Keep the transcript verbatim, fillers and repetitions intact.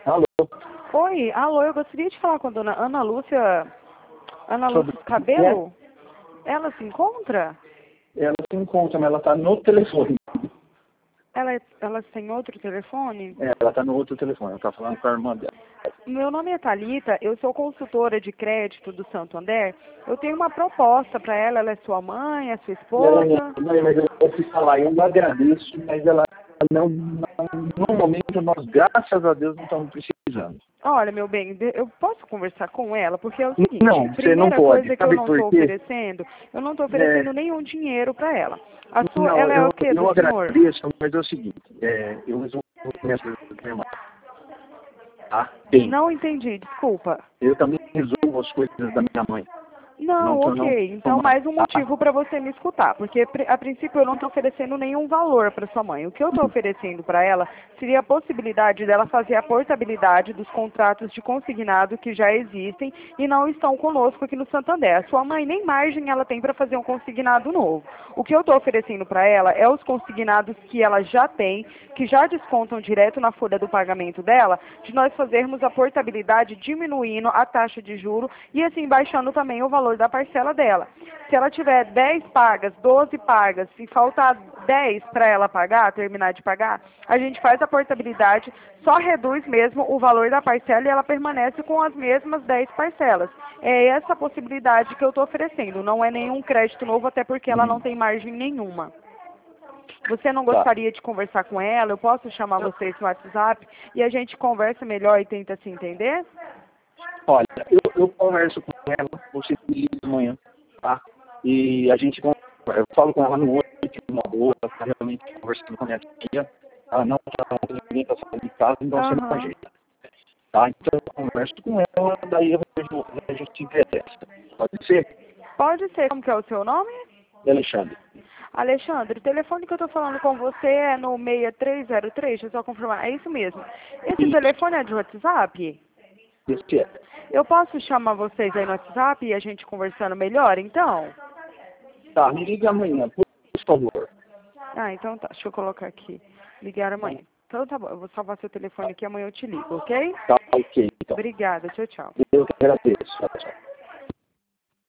Alô? Oi, alô, eu gostaria de falar com a dona Ana Lúcia, Ana Sobre Lúcia Cabelo. Ela se encontra? Ela se encontra, mas ela está no telefone. Ela, ela tem outro telefone? É, ela está no outro telefone, ela está falando com a irmã dela. Meu nome é Thalita, eu sou consultora de crédito do Santander. Eu tenho uma proposta para ela, ela é sua mãe, é sua Ela, esposa? não, mas eu vou te falar, eu não agradeço, mas ela não, não, no momento nós, graças a Deus, não estamos precisando. Olha, meu bem, de- eu posso conversar com ela, porque é o seguinte, Não, você não primeira pode. coisa que eu Sabe não por estou quê? oferecendo, eu não estou É, oferecendo nenhum dinheiro para ela. A sua, não, ela é eu, o quê eu do senhor? agradeço, mas é o seguinte, é, eu resolvo minhas coisas com minha irmã. Tá? Bem, Não entendi, desculpa. eu também resolvo as coisas da minha mãe. Não, Não tô, não ok. tô Então, mais, mais um tá? motivo para você me escutar, porque pri- a princípio eu não estou oferecendo nenhum valor para sua mãe. O que eu estou oferecendo para ela seria a possibilidade dela fazer a portabilidade dos contratos de consignado que já existem e não estão conosco aqui no Santander. A sua mãe nem margem ela tem para fazer um consignado novo. O que eu estou oferecendo para ela é os consignados que ela já tem, que já descontam direto na folha do pagamento dela, de nós fazermos a portabilidade diminuindo a taxa de juro e assim baixando também o valor da parcela dela. Se ela tiver dez pagas, doze pagas, se faltar dez para ela pagar, terminar de pagar, a gente faz a portabilidade, só reduz mesmo o valor da parcela e ela permanece com as mesmas dez parcelas. É essa a possibilidade que eu estou oferecendo, não é nenhum crédito novo, até porque ela não Hum, tem margem nenhuma. Você não tá. gostaria de conversar com ela? Eu posso chamar vocês no WhatsApp e a gente conversa melhor e tenta se entender? Olha, eu, eu converso com ela, você me liga amanhã, tá? E a gente conversa, eu falo com ela no outro, uma boa, ela tá realmente conversando com a minha tia, ela não tá, ninguém tá saindo de casa, então você não Aham. ajeita, tá? Então eu converso com ela, daí eu vejo, a gente se interessa. Pode ser? Pode ser. Como que é o seu nome? Alexandre. Alexandre, o telefone que eu estou falando com você é no seis três zero três, deixa eu só confirmar. É isso mesmo. Esse Isso, telefone é de WhatsApp? esse é. Eu posso chamar vocês aí no WhatsApp e a gente conversando melhor, então? Tá, me liga amanhã, por favor. Ah, então tá. Deixa eu colocar aqui. Ligar amanhã. Então tá bom. Eu vou salvar seu telefone aqui, amanhã eu te ligo, ok? Tá, ok, então. Obrigada. Tchau, tchau. Eu que agradeço. Tchau, tchau.